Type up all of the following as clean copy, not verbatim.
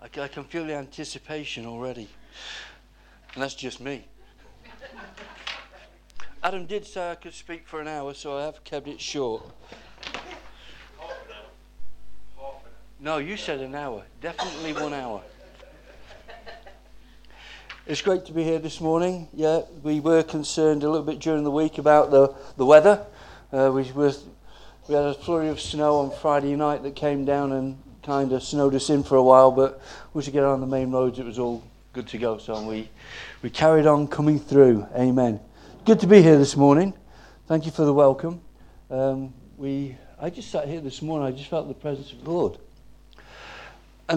I can feel the anticipation already. And that's just me. Adam did say I could speak for an hour, so I have kept it short. No, you said an hour. Definitely 1 hour. It's great to be here this morning. Yeah, we were concerned a little bit during the week about the weather. We had a flurry of snow on Friday night that came down and kind of snowed us in for a while, but once we get on the main roads, it was all good to go. So we carried on coming through. Amen. Good to be here this morning. Thank you for the welcome. I just sat here this morning. I just felt the presence of the Lord, and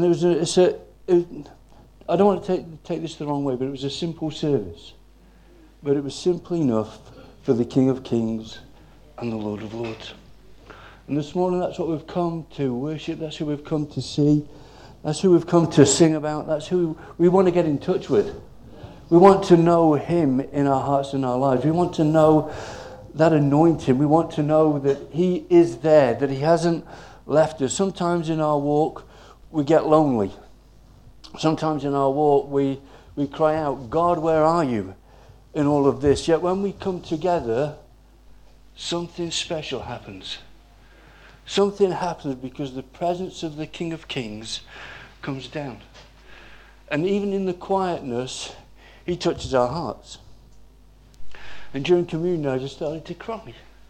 I don't want to take this the wrong way, but it was a simple service, but it was simple enough for the King of Kings and the Lord of Lords. And this morning, that's what we've come to worship. That's who we've come to see. That's who we've come to sing about. That's who we want to get in touch with. We want to know Him in our hearts and our lives. We want to know that anointing. We want to know that He is there, that He hasn't left us. Sometimes in our walk, we get lonely. Sometimes in our walk, we cry out, God, where are you in all of this? Yet when we come together, something special happens. Something happens because the presence of the King of Kings comes down. And even in the quietness, He touches our hearts. And during communion, I just started to cry.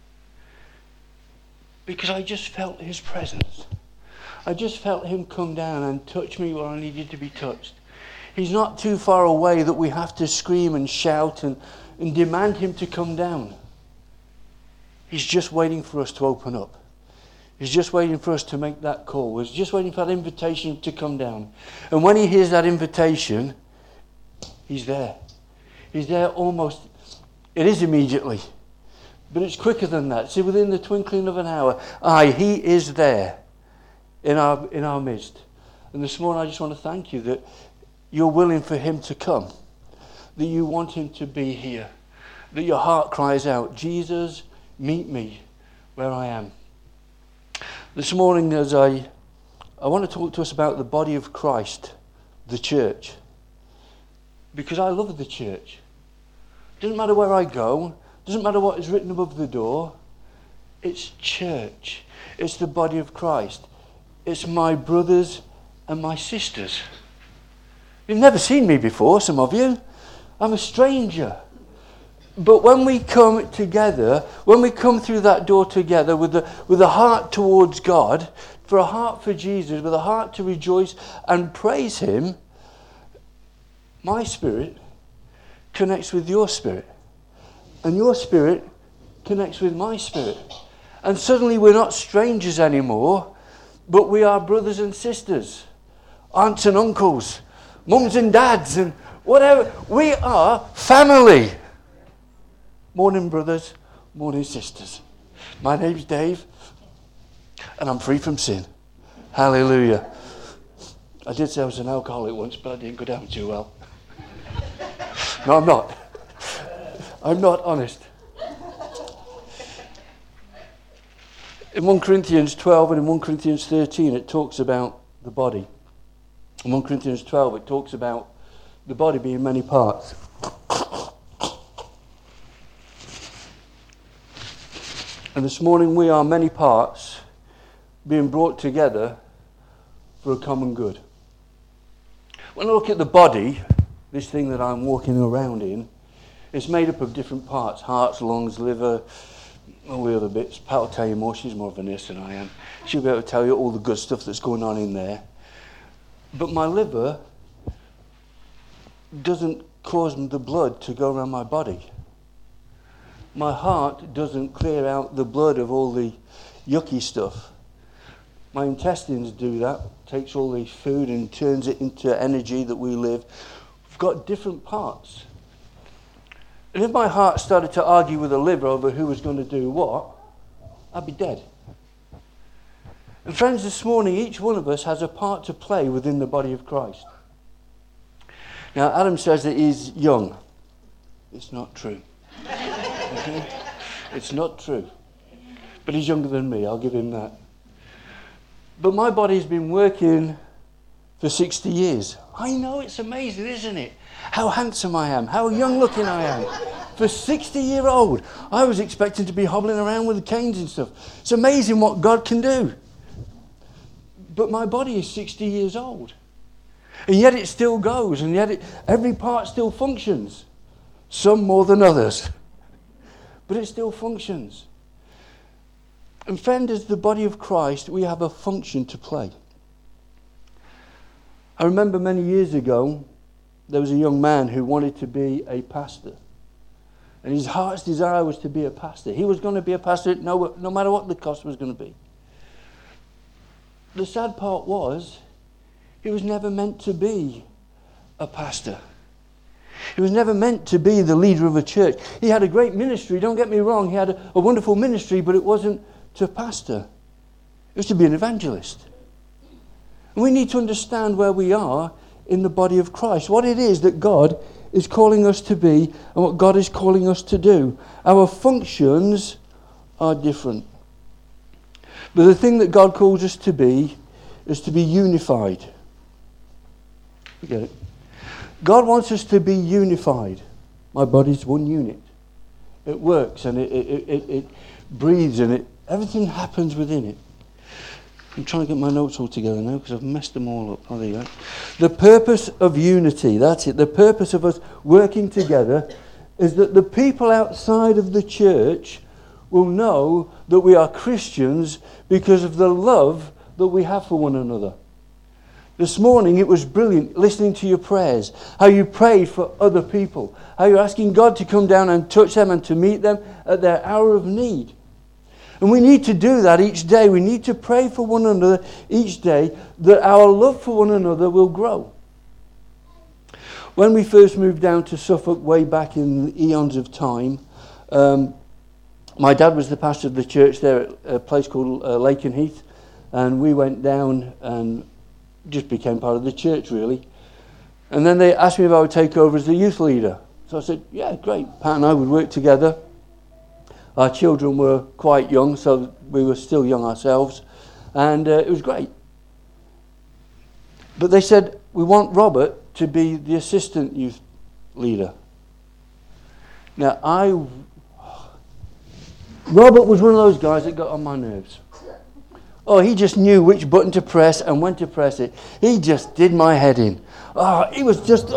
Because I just felt His presence. I just felt Him come down and touch me where I needed to be touched. He's not too far away that we have to scream and shout and demand Him to come down. He's just waiting for us to open up. He's just waiting for us to make that call. He's just waiting for that invitation to come down. And when He hears that invitation, He's there. He's there almost, it is immediately, but it's quicker than that. See, within the twinkling of an hour, He is there in our midst. And this morning I just want to thank you that you're willing for Him to come, that you want Him to be here, that your heart cries out, Jesus, meet me where I am. This morning, as I want to talk to us about the body of Christ, the church. Because I love the church. Doesn't matter where I go, doesn't matter what is written above the door. It's church. It's the body of Christ. It's my brothers and my sisters. You've never seen me before, some of you. I'm a stranger. But when we come together, when we come through that door together with a heart towards God, for a heart for Jesus, with a heart to rejoice and praise Him, my spirit connects with your spirit. And your spirit connects with my spirit. And suddenly we're not strangers anymore, but we are brothers and sisters, aunts and uncles, mums and dads, and whatever. We are family. Morning, brothers. Morning, sisters. My name's Dave, and I'm free from sin. Hallelujah. I did say I was an alcoholic once, but I didn't go down too well. No, I'm not. I'm not honest. In 1 Corinthians 12 and in 1 Corinthians 13, it talks about the body. In 1 Corinthians 12, it talks about the body being many parts. And this morning we are many parts being brought together for a common good. When I look at the body, this thing that I'm walking around in, it's made up of different parts: hearts, lungs, liver, all the other bits. Pat will tell you more. She's more of a nurse than I am. She'll be able to tell you all the good stuff that's going on in there. But my liver doesn't cause the blood to go around my body. My heart doesn't clear out the blood of all the yucky stuff. My intestines do that, takes all the food and turns it into energy that we live. We've got different parts. And if my heart started to argue with the liver over who was going to do what, I'd be dead. And friends, this morning, each one of us has a part to play within the body of Christ. Now, Adam says that he's young. It's not true. Okay? It's not true. But he's younger than me, I'll give him that. But my body's been working for 60 years. I know, it's amazing, isn't it? How handsome I am, how young looking I am. For 60-year-old, I was expecting to be hobbling around with canes and stuff. It's amazing what God can do. But my body is 60 years old. And yet it still goes, and yet every part still functions. Some more than others. But it still functions. And friend, as the body of Christ, we have a function to play. I remember many years ago, there was a young man who wanted to be a pastor. And his heart's desire was to be a pastor. He was going to be a pastor no matter what the cost was going to be. The sad part was, he was never meant to be a pastor. He was never meant to be the leader of a church. He had a great ministry, don't get me wrong. He had a wonderful ministry, but it wasn't to pastor. It was to be an evangelist. And we need to understand where we are in the body of Christ. What it is that God is calling us to be and what God is calling us to do. Our functions are different. But the thing that God calls us to be is to be unified. You get it? God wants us to be unified. My body's one unit. It works and it breathes and everything happens within it. I'm trying to get my notes all together now because I've messed them all up. Oh, there you go. The purpose of unity, that's it. The purpose of us working together is that the people outside of the church will know that we are Christians because of the love that we have for one another. This morning it was brilliant listening to your prayers, how you prayed for other people, how you're asking God to come down and touch them and to meet them at their hour of need. And we need to do that each day. We need to pray for one another each day that our love for one another will grow. When we first moved down to Suffolk way back in the eons of time, my dad was the pastor of the church there at a place called Lakenheath, and we went down and just became part of the church really. And then they asked me if I would take over as the youth leader. So I said, yeah, great. Pat and I would work together. Our children were quite young, so we were still young ourselves, and it was great. But they said, we want Robert to be the assistant youth leader. Now, Robert was one of those guys that got on my nerves. Oh, he just knew which button to press and when to press it. He just did my head in. Oh, he was just,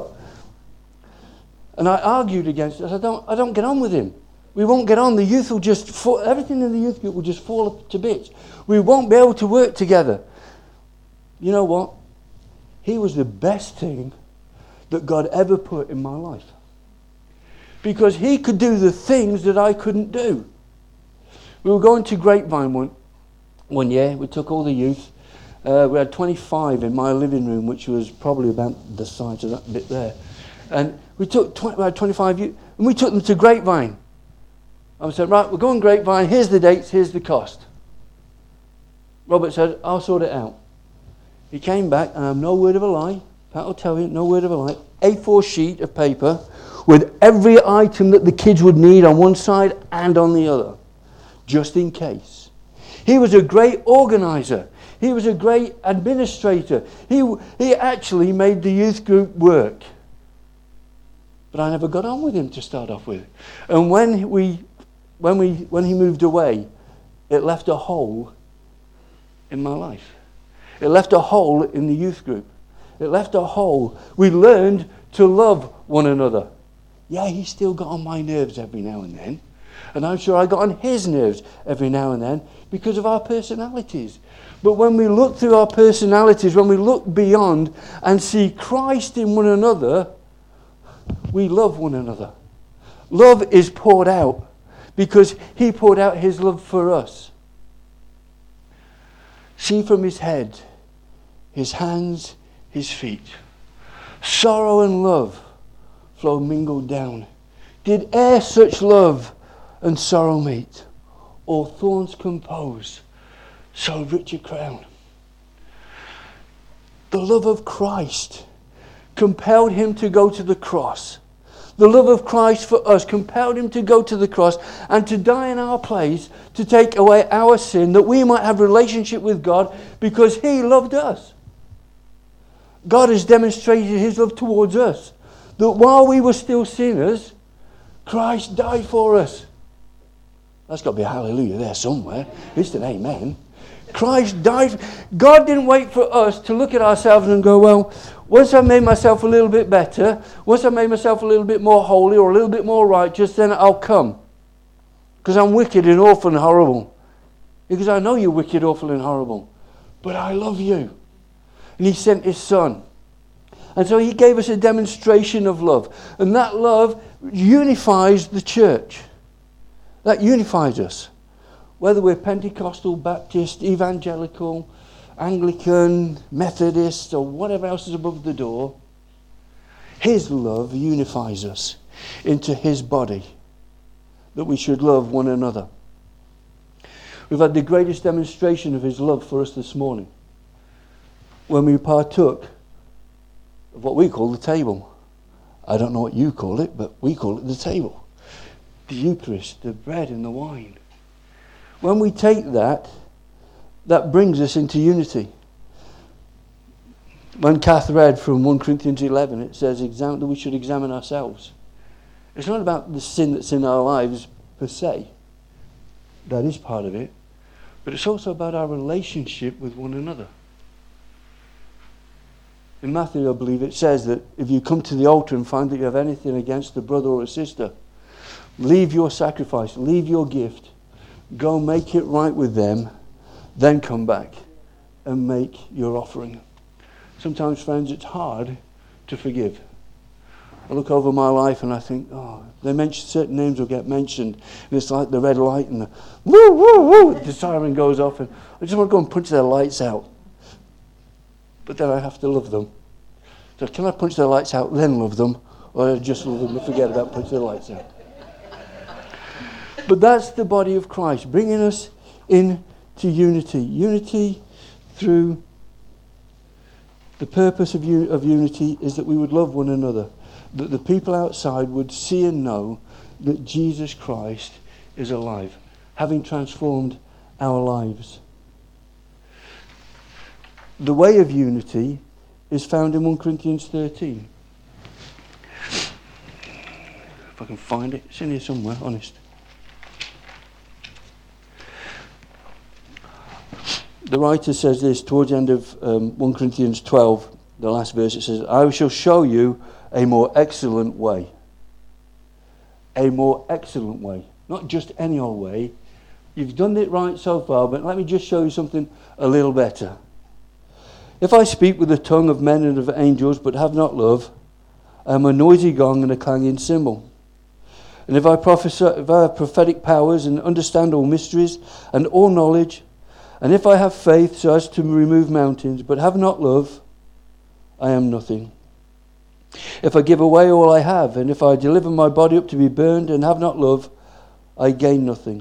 And I argued against it. I don't get on with him. We won't get on. The youth will just fall, everything in the youth group will just fall to bits. We won't be able to work together. You know what? He was the best thing that God ever put in my life. Because he could do the things that I couldn't do. We were going to Grapevine one year. We took all the youth. We had 25 in my living room, which was probably about the size of that bit there. And we had 25 youth, and we took them to Grapevine. I said, right, we're going Grapevine, here's the dates, here's the cost. Robert said, I'll sort it out. He came back, and no word of a lie, Pat will tell you, no word of a lie, A4 sheet of paper with every item that the kids would need on one side and on the other, just in case. He was a great organizer. He was a great administrator. He actually made the youth group work. But I never got on with him to start off with. And when he moved away, it left a hole in my life. It left a hole in the youth group. It left a hole. We learned to love one another. Yeah, he still got on my nerves every now and then. And I'm sure I got on his nerves every now and then because of our personalities. But when we look through our personalities, when we look beyond and see Christ in one another, we love one another. Love is poured out because he poured out his love for us. See from his head, his hands, his feet. Sorrow and love flow mingled down. Did e'er such love and sorrow meet, or thorns compose so rich a crown? The love of Christ compelled him to go to the cross. The love of Christ for us compelled him to go to the cross and to die in our place to take away our sin, that we might have relationship with God because he loved us. God has demonstrated his love towards us. That while we were still sinners, Christ died for us. That's got to be a hallelujah there somewhere. It's an amen. Christ died. God didn't wait for us to look at ourselves and go, well, once I've made myself a little bit better, once I've made myself a little bit more holy or a little bit more righteous, then I'll come. Because I'm wicked and awful and horrible. Because I know you're wicked, awful and horrible. But I love you. And he sent his son. And so he gave us a demonstration of love. And that love unifies the church. That unifies us. Whether we're Pentecostal, Baptist, Evangelical, Anglican, Methodist, or whatever else is above the door, his love unifies us into his body, that we should love one another. We've had the greatest demonstration of his love for us this morning when we partook of what we call the table. I don't know what you call it, but we call it the table. The Eucharist, the bread and the wine. When we take that, that brings us into unity. When Kath read from 1 Corinthians 11, it says that we should examine ourselves. It's not about the sin that's in our lives per se. That is part of it. But it's also about our relationship with one another. In Matthew, I believe it says that if you come to the altar and find that you have anything against a brother or a sister, leave your sacrifice, leave your gift, go make it right with them, then come back and make your offering. Sometimes, friends, it's hard to forgive. I look over my life and I think, they mention certain names will get mentioned, and it's like the red light and the woo, woo, woo, the siren goes off, and I just want to go and punch their lights out. But then I have to love them. So can I punch their lights out, then love them, or just love them and forget about punching their lights out? But that's the body of Christ, bringing us into unity. Unity through the purpose of unity is that we would love one another. That the people outside would see and know that Jesus Christ is alive, having transformed our lives. The way of unity is found in 1 Corinthians 13. If I can find it, it's in here somewhere, honest. The writer says this towards the end of 1 Corinthians 12, the last verse. It says, I shall show you a more excellent way. A more excellent way. Not just any old way. You've done it right so far, but let me just show you something a little better. If I speak with the tongue of men and of angels, but have not love, I am a noisy gong and a clanging cymbal. And if I have prophetic powers and understand all mysteries and all knowledge, and if I have faith so as to remove mountains, but have not love, I am nothing. If I give away all I have, and if I deliver my body up to be burned and have not love, I gain nothing.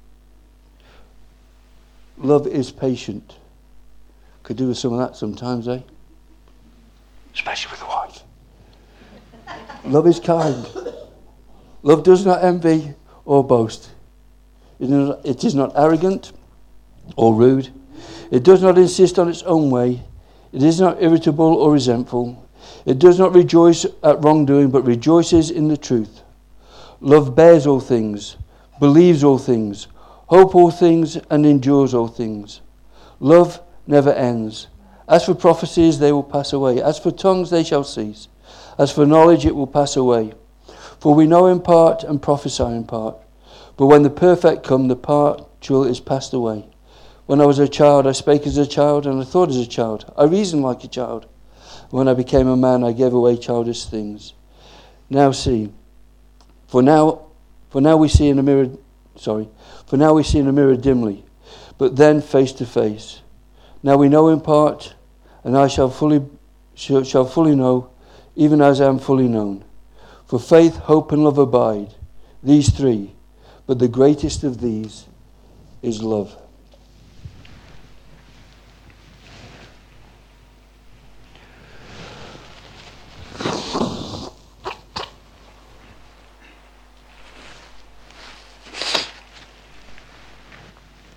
Love is patient. Could do with some of that sometimes, eh? Especially with the wife. Love is kind. Love does not envy or boast. It is not arrogant or rude. It does not insist on its own way. It is not irritable or resentful. It does not rejoice at wrongdoing, but rejoices in the truth. Love bears all things, believes all things, hopes all things, and endures all things. Love never ends. As for prophecies, they will pass away. As for tongues, they shall cease. As for knowledge, it will pass away. For we know in part and prophesy in part. But when the perfect come, the partial is passed away. When I was a child, I spake as a child, and I thought as a child. I reasoned like a child. When I became a man, I gave away childish things. Now see, for now we see in a mirror dimly, but then face to face. Now we know in part, and I shall fully know, even as I am fully known. For faith, hope, and love abide, these three, but the greatest of these is love.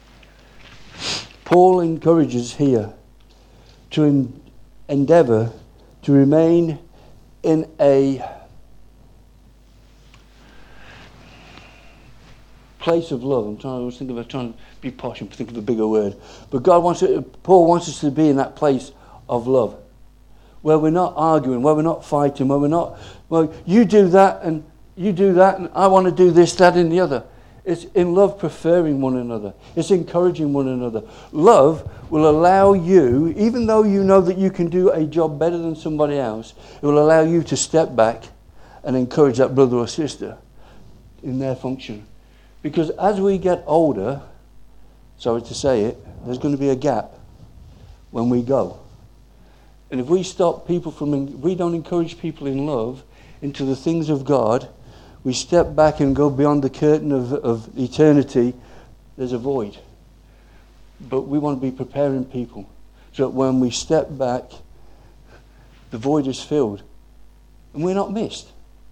Paul encourages here to endeavour to remain in a place of love. I was trying to be posh and think of a bigger word. But Paul wants us to be in that place of love, where we're not arguing, where we're not fighting, where we're not, well, you do that and I want to do this, that and the other. It's in love preferring one another. It's encouraging one another. Love will allow you, even though you know that you can do a job better than somebody else, it will allow you to step back and encourage that brother or sister in their function. Because as we get older, sorry to say it, there's going to be a gap when we go. And if we stop people we don't encourage people in love into the things of God, we step back and go beyond the curtain of eternity, there's a void. But we want to be preparing people so that when we step back, the void is filled. And we're not missed.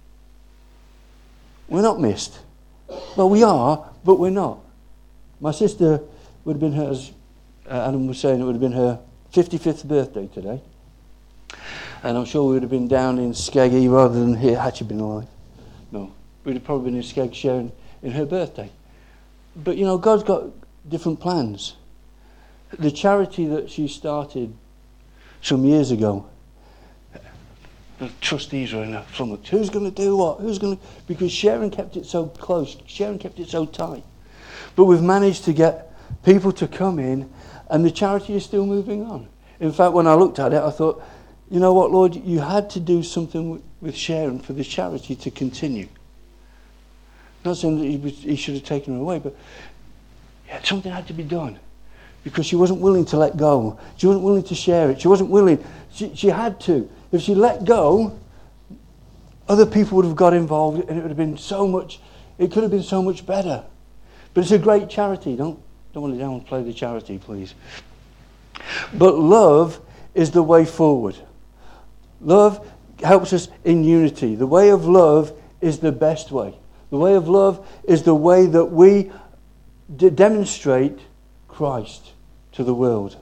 We're not missed. Well, we are, but we're not. My sister would have been as Adam was saying, it would have been her 55th birthday today. And I'm sure we would have been down in Skeggy rather than here. Had she been alive? No. We'd have probably been in Skeg sharing in her birthday. But, you know, God's got different plans. The charity that she started some years ago, the trustees were in a flummox. Who's going to do what? Because Sharon kept it so close. Sharon kept it so tight. But we've managed to get people to come in, and the charity is still moving on. In fact, when I looked at it, I thought, you know what, Lord, you had to do something with Sharon for the charity to continue. Not saying that he should have taken her away, but something had to be done. Because she wasn't willing to let go. She wasn't willing to share it. She wasn't willing. She had to. If she let go, other people would have got involved, and it would have been so much. It could have been so much better. But it's a great charity. Don't want to downplay the charity, please. But love is the way forward. Love helps us in unity. The way of love is the best way. The way of love is the way that we demonstrate Christ to the world.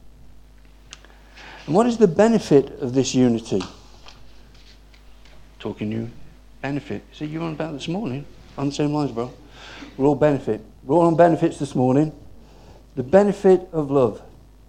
And what is the benefit of this unity? Talking you benefit. See, you were on about this morning. On the same lines, bro. We're all benefit. We're all on benefits this morning. The benefit of love.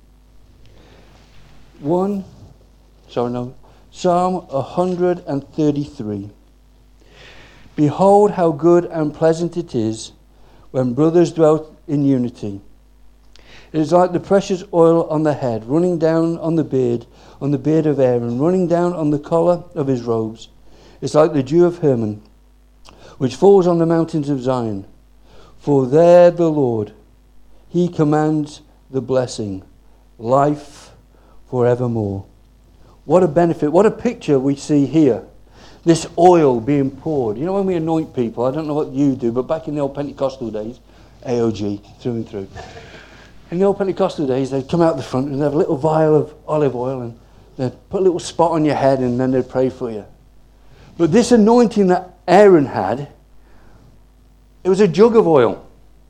Psalm 133. Behold how good and pleasant it is when brothers dwell in unity. It is like the precious oil on the head, running down on the beard of Aaron, running down on the collar of his robes. It's like the dew of Hermon, which falls on the mountains of Zion. For there the Lord, he commands the blessing, life forevermore. What a benefit, what a picture we see here. This oil being poured. You know, when we anoint people, I don't know what you do, but back in the old Pentecostal days, AOG, through and through. In the old Pentecostal days, they'd come out the front and they'd have a little vial of olive oil and they'd put a little spot on your head and then they'd pray for you. But this anointing that Aaron had, it was a jug of oil.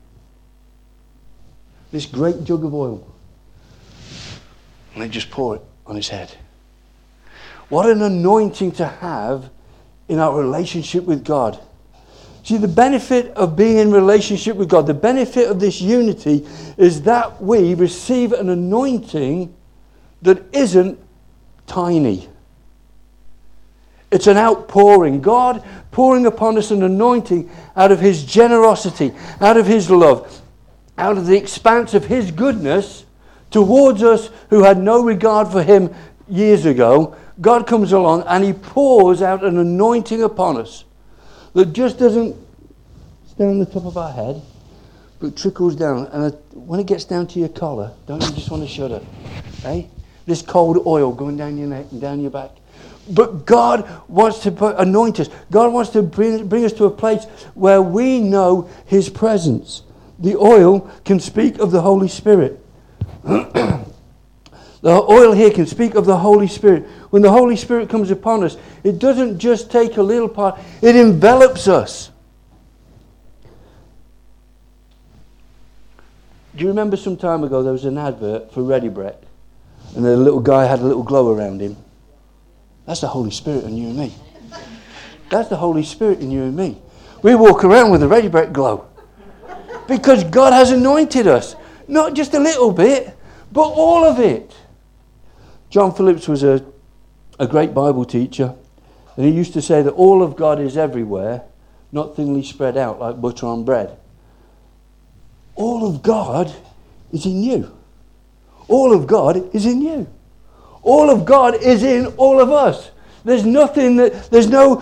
This great jug of oil. And they'd just pour it on his head. What an anointing to have in our relationship with God. See, the benefit of being in relationship with God, the benefit of this unity is that we receive an anointing that isn't tiny. It's an outpouring. God pouring upon us an anointing out of his generosity, out of his love, out of the expanse of his goodness towards us who had no regard for him years ago. God comes along and he pours out an anointing upon us that just doesn't stay on the top of our head, but trickles down. And when it gets down to your collar, don't you just want to shudder? Eh? This cold oil going down your neck and down your back. But God wants to anoint us. God wants to bring us to a place where we know his presence. The oil can speak of the Holy Spirit. The oil here can speak of the Holy Spirit. When the Holy Spirit comes upon us, it doesn't just take a little part, it envelops us. Do you remember some time ago there was an advert for Ready Brek? And the little guy had a little glow around him. That's the Holy Spirit in you and me. That's the Holy Spirit in you and me. We walk around with a ready bread glow. Because God has anointed us. Not just a little bit, but all of it. John Phillips was a great Bible teacher. And he used to say that all of God is everywhere, not thinly spread out like butter on bread. All of God is in you. All of God is in you. All of God is in all of us. There's nothing there's no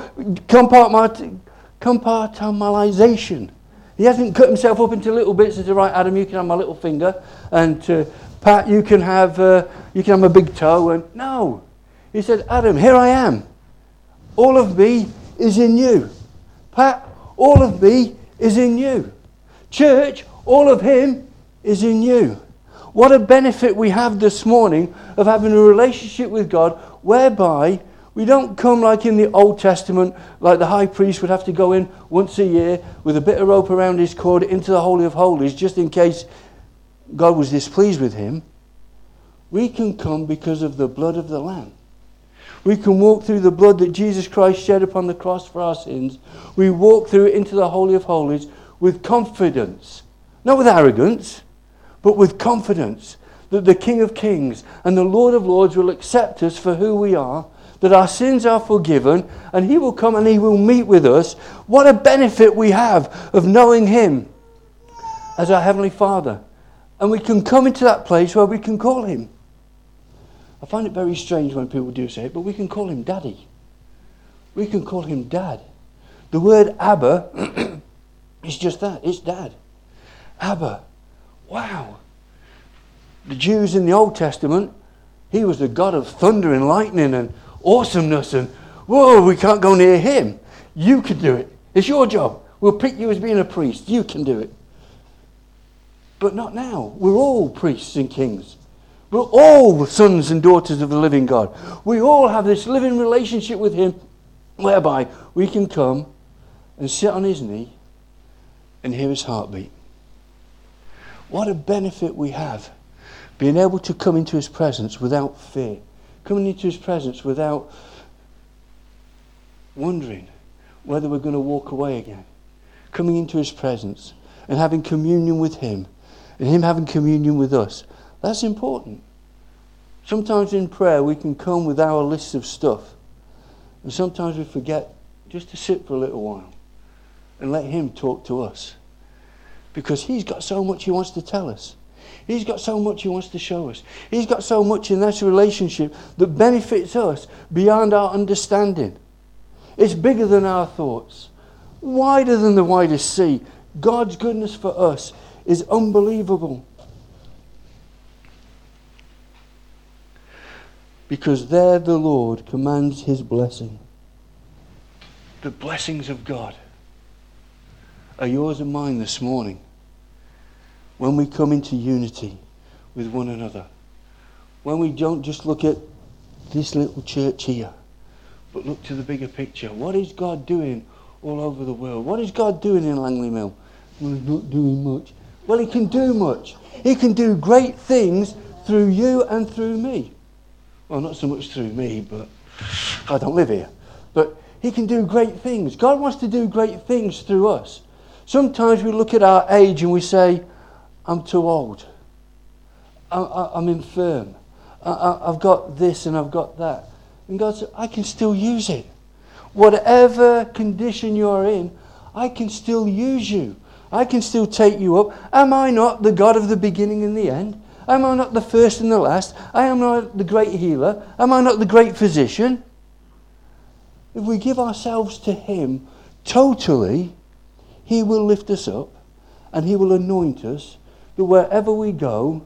compartmentalization. He hasn't cut himself up into little bits and said, right, Adam, you can have my little finger, and Pat, you can have my big toe. And no, he said, Adam, here I am. All of me is in you. Pat, all of me is in you. Church, all of him is in you. What a benefit we have this morning of having a relationship with God whereby we don't come like in the Old Testament, like the high priest would have to go in once a year with a bit of rope around his cord into the Holy of Holies just in case God was displeased with him. We can come because of the blood of the Lamb. We can walk through the blood that Jesus Christ shed upon the cross for our sins. We walk through it into the Holy of Holies with confidence. Not with arrogance, but with confidence that the King of Kings and the Lord of Lords will accept us for who we are, that our sins are forgiven, and he will come and he will meet with us. What a benefit we have of knowing him as our Heavenly Father. And we can come into that place where we can call him. I find it very strange when people do say it, but we can call him Daddy. We can call him Dad. The word Abba is just that. It's Dad. Abba. Wow. The Jews in the Old Testament, he was the God of thunder and lightning and awesomeness, and whoa, we can't go near him. You can do it. It's your job. We'll pick you as being a priest. You can do it. But not now. We're all priests and kings. We're all sons and daughters of the living God. We all have this living relationship with him whereby we can come and sit on his knee and hear his heartbeat. What a benefit we have, being able to come into his presence without fear, coming into his presence without wondering whether we're going to walk away again, coming into his presence and having communion with him and him having communion with us. That's important. Sometimes in prayer we can come with our lists of stuff, and sometimes we forget just to sit for a little while and let him talk to us. Because he's got so much he wants to tell us. He's got so much he wants to show us. He's got so much in this relationship that benefits us beyond our understanding. It's bigger than our thoughts. Wider than the widest sea. God's goodness for us is unbelievable. Because there the Lord commands his blessing. The blessings of God are yours and mine this morning. When we come into unity with one another. When we don't just look at this little church here, but look to the bigger picture. What is God doing all over the world? What is God doing in Langley Mill? Well, he's not doing much. Well, he can do much. He can do great things through you and through me. Well, not so much through me, but I don't live here. But he can do great things. God wants to do great things through us. Sometimes we look at our age and we say, I'm too old. I'm infirm. I've got this and I've got that. And God said, I can still use it. Whatever condition you're in, I can still use you. I can still take you up. Am I not the God of the beginning and the end? Am I not the first and the last? I am not the great healer. Am I not the great physician? If we give ourselves to him totally, he will lift us up and he will anoint us that wherever we go,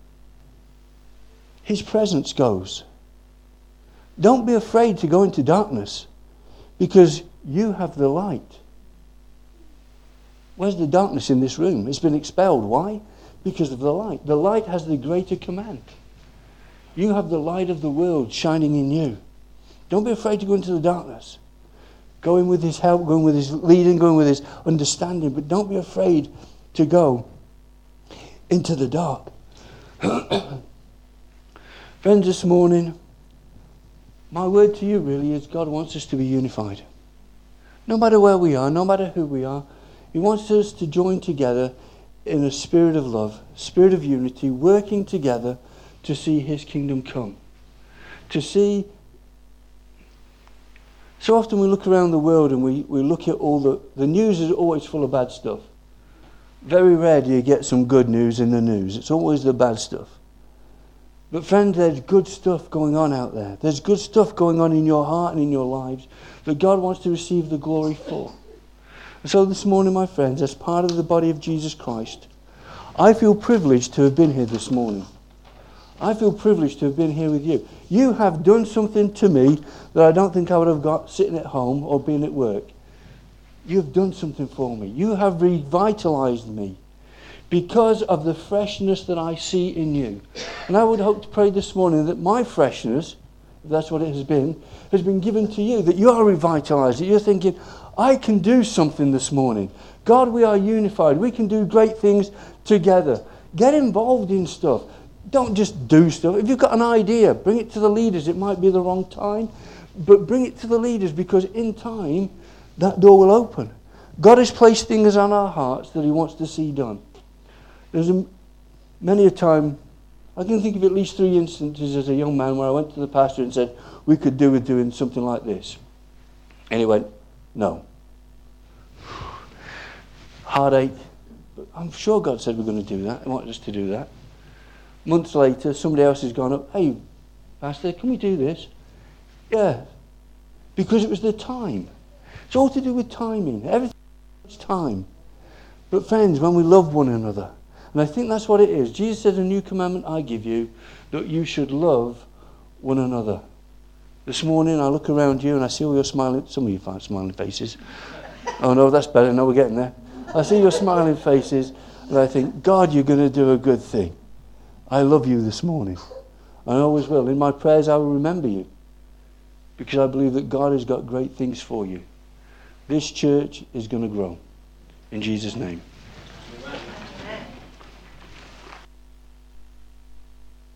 his presence goes. Don't be afraid to go into darkness because you have the light. Where's the darkness in this room? It's been expelled. Why? Because of the light. The light has the greater command. You have the light of the world shining in you. Don't be afraid to go into the darkness. Go in with his help, go in with his leading, go in with his understanding, but don't be afraid to go into the dark. Friends, this morning, My word to you really is God wants us to be unified. No matter where we are, no matter who we are, He wants us to join together in a spirit of love, spirit of unity, working together to see His kingdom come. To see... So often we look around the world and we look at all the news is always full of bad stuff. Very rare do you get some good news in the news. It's always the bad stuff. But friends, there's good stuff going on out there. There's good stuff going on in your heart and in your lives that God wants to receive the glory for. And so this morning, my friends, as part of the body of Jesus Christ, I feel privileged to have been here this morning. I feel privileged to have been here with you. You have done something to me that I don't think I would have got sitting at home or being at work. You have done something for me. You have revitalized me because of the freshness that I see in you. And I would hope to pray this morning that my freshness, if that's what it has been given to you, that you are revitalized, that you're thinking, I can do something this morning. God, we are unified. We can do great things together. Get involved in stuff. Don't just do stuff. If you've got an idea, bring it to the leaders. It might be the wrong time, but bring it to the leaders, because in time, that door will open. God has placed things on our hearts that He wants to see done. There's many a time, I can think of at least 3 instances as a young man where I went to the pastor and said, we could do with doing something like this. And he went, no. Heartache. But I'm sure God said we're going to do that. He wanted us to do that. Months later, somebody else has gone up, hey, pastor, can we do this? Yeah. Because it was the time. It's all to do with timing. Everything is time. But friends, when we love one another, and I think that's what it is. Jesus said, a new commandment I give you, that you should love one another. This morning I look around you and I see all your smiling, some of you find smiling faces. Oh no, that's better, no, we're getting there. I see your smiling faces and I think, God, you're going to do a good thing. I love you this morning. I always will. In my prayers I will remember you, because I believe that God has got great things for you. This church is going to grow. In Jesus' name.